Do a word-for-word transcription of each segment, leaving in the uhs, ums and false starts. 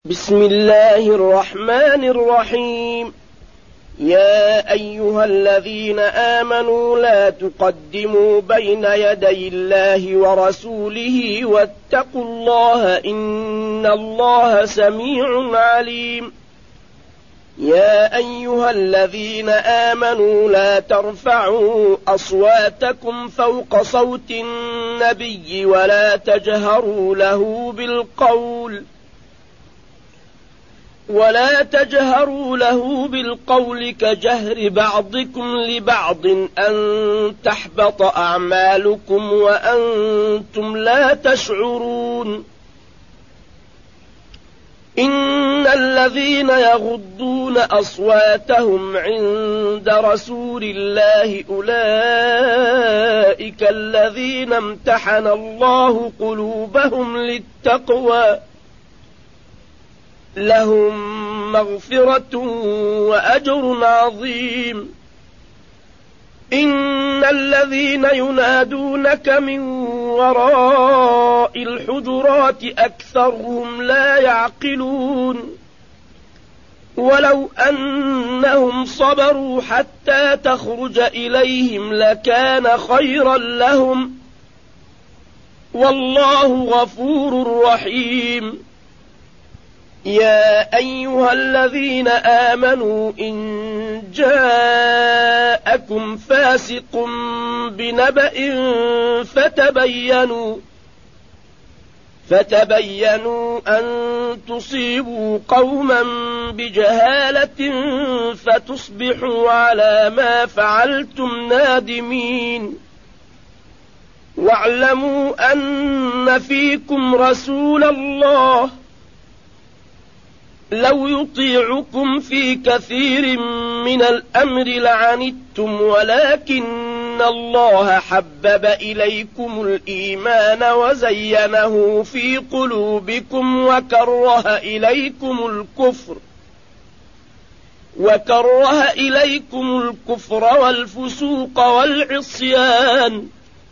بسم الله الرحمن الرحيم. يا أيها الذين آمنوا لا تقدموا بين يدي الله ورسوله واتقوا الله إن الله سميع عليم. يا أيها الذين آمنوا لا ترفعوا أصواتكم فوق صوت النبي ولا تجهروا له بالقول ولا تجهروا له بالقول كجهر بعضكم لبعض أن تحبط أعمالكم وأنتم لا تشعرون. إن الذين يغضون أصواتهم عند رسول الله أولئك الذين امتحن الله قلوبهم للتقوى لهم مغفرة وأجر عظيم. إن الذين ينادونك من وراء الحجرات أكثرهم لا يعقلون. ولو أنهم صبروا حتى تخرج إليهم لكان خيرا لهم والله غفور رحيم. يا أيها الذين آمنوا إن جاءكم فاسق بنبأ فتبينوا فتبينوا أن تصيبوا قوما بجهالة فتصبحوا على ما فعلتم نادمين. واعلموا أن فيكم رسول الله لو يطيعكم في كثير من الأمر لعنتم ولكن الله حبب إليكم الإيمان وزينه في قلوبكم وكره إليكم الكفر وكره إليكم الكفر والفسوق والعصيان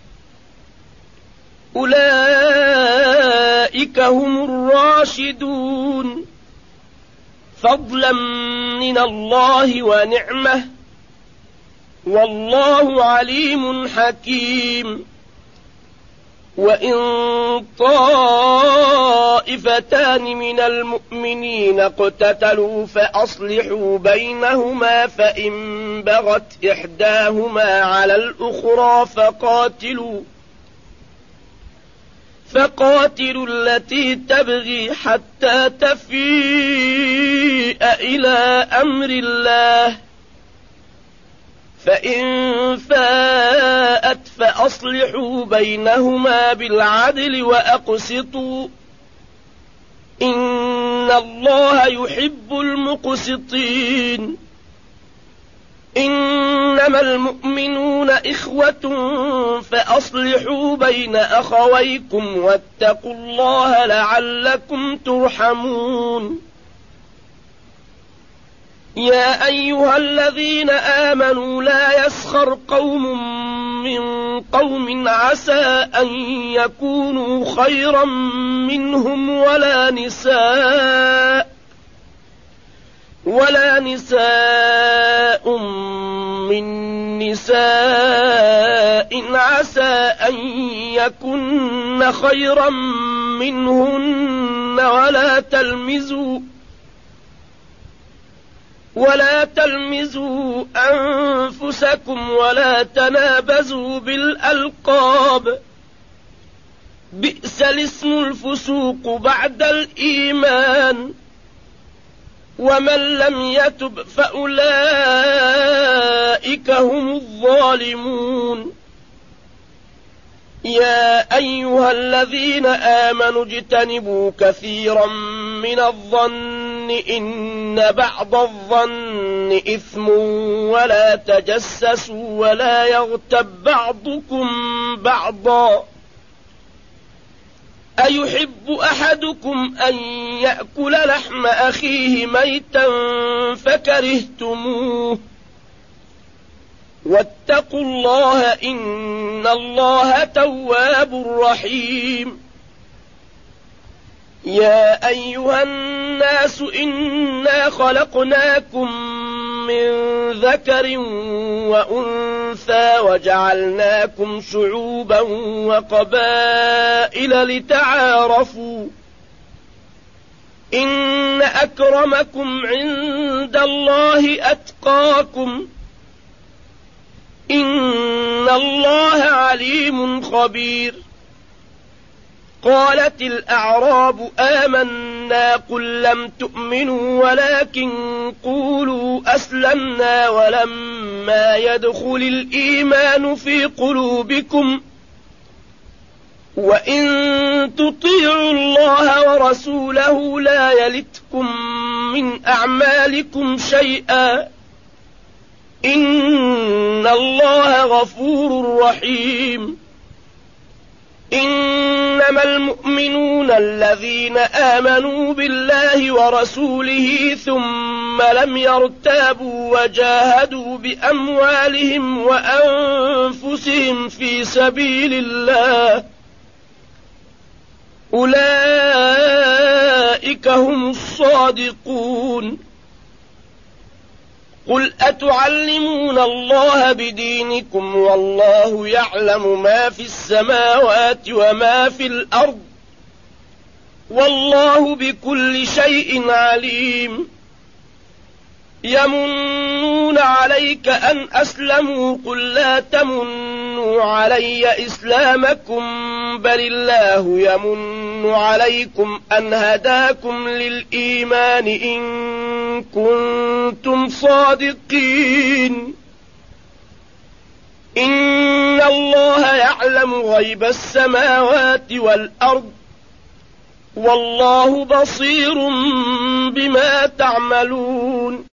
أولئك هم الراشدون فضلا من الله ونعمه والله عليم حكيم. وإن طائفتان من المؤمنين اقتتلوا فأصلحوا بينهما فإن بغت إحداهما على الأخرى فقاتلوا فقاتلوا التي تبغي حتى تفيء إلى أمر الله فإن فاءت فأصلحوا بينهما بالعدل وأقسطوا إن الله يحب المقسطين. إنما المؤمنون إخوة فأصلحوا بين أخويكم واتقوا الله لعلكم ترحمون. يا أيها الذين آمنوا لا يسخر قوم من قوم عسى أن يكونوا خيرا منهم ولا نساء ولا نساء من نساء عسى أن يكن خيرا منهن ولا تلمزوا ولا تلمزوا أنفسكم ولا تنابزوا بالألقاب بئس الاسم الفسوق بعد الإيمان ومن لم يتب فأولئك هم الظالمون. يا أيها الذين آمنوا اجتنبوا كثيرا من الظن إن بعض الظن إثم ولا تجسسوا ولا يغتب بعضكم بعضا أيحب أحدكم أن يأكل لحم أخيه ميتا فكرهتموه واتقوا الله إن الله تواب رحيم. يا أيها الناس الناس إنا خلقناكم من ذكر وأنثى وجعلناكم شعوبا وقبائل لتعارفوا إن أكرمكم عند الله أتقاكم إن الله عليم خبير. قالت الأعراب آمنا قل لم تؤمنوا ولكن قولوا أسلمنا ولما يدخل الإيمان في قلوبكم وإن تطيعوا الله ورسوله لا يلتكم من أعمالكم شيئا إن الله غفور رحيم. إنما المؤمنون الذين آمنوا بالله ورسوله ثم لم يرتابوا وجاهدوا بأموالهم وأنفسهم في سبيل الله أولئك هم الصادقون. قل أتعلمون الله بدينكم والله يعلم ما في السماوات وما في الأرض والله بكل شيء عليم. يمنون عليك أن أسلموا قل لا تمنوا علي إسلامكم بل الله يمن عليكم أن هداكم للإيمان إن كنتم صادقين. إن الله يعلم غيب السماوات والأرض والله بصير بما تعملون.